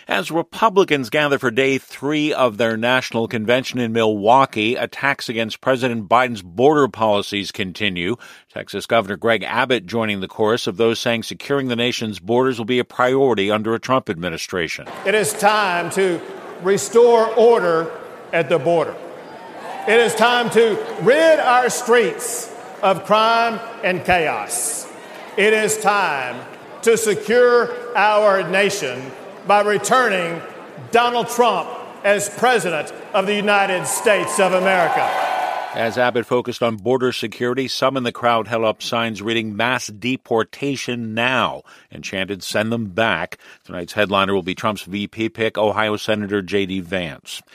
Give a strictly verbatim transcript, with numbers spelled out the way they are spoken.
As Republicans gather for day three of their national convention in Milwaukee, attacks against President Biden's border policies continue. Texas Governor Greg Abbott joining the chorus of those saying securing the nation's borders will be a priority under a Trump administration. It is time to restore order at the border. It is time to rid our streets of crime and chaos. It is time to secure our nation by returning Donald Trump as President of the United States of America. As Abbott focused on border security, some in the crowd held up signs reading "Mass Deportation Now" and chanted "Send them back." Tonight's headliner will be Trump's V P pick, Ohio Senator J D. Vance.